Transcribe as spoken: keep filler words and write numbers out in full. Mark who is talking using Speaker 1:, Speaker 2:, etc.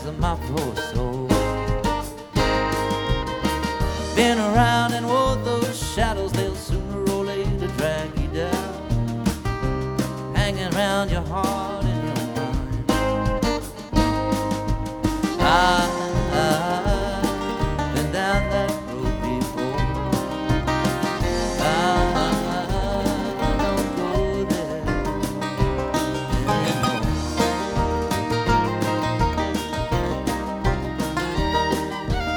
Speaker 1: of my poor soul. Been around and wore those shadows, they'll sooner or later drag you down. Hanging around your heart